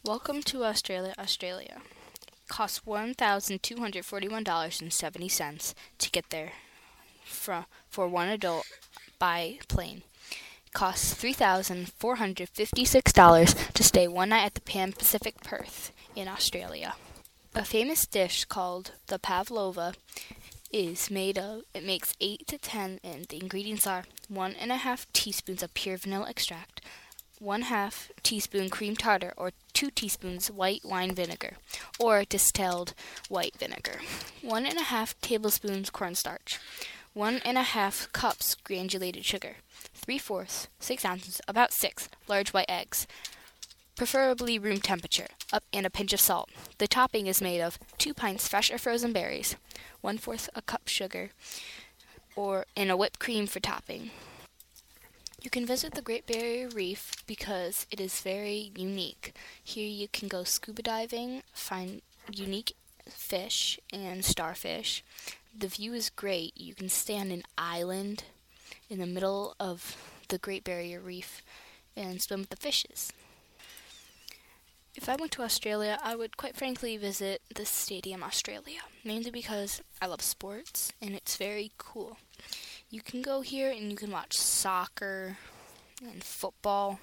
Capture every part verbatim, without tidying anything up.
Welcome to Australia, Australia. Costs one thousand two hundred forty-one dollars and seventy cents to get there for, for one adult by plane. Costs three thousand four hundred fifty-six dollars to stay one night at the Pan Pacific Perth in Australia. A famous dish called the pavlova is made of, it makes eight to ten, and the ingredients are one and a half teaspoons of pure vanilla extract, one half teaspoon cream tartar, or two teaspoons white wine vinegar, or distilled white vinegar, one and a half tablespoons cornstarch, one and a half cups granulated sugar, three-fourths, six ounces, about six large white eggs, preferably room temperature, up and a pinch of salt. The topping is made of two pints fresh or frozen berries, one-fourth a cup sugar, or in a whipped cream for topping. You can visit the Great Barrier Reef because it is very unique. Here you can go scuba diving, find unique fish and starfish. The view is great. You can stay on an island in the middle of the Great Barrier Reef and swim with the fishes. If I went to Australia, I would quite frankly visit the Stadium Australia, mainly because I love sports and it's very cool. You can go here and you can watch soccer and football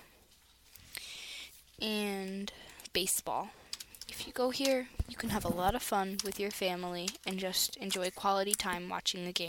and baseball. If you go here, you can have a lot of fun with your family and just enjoy quality time watching the game.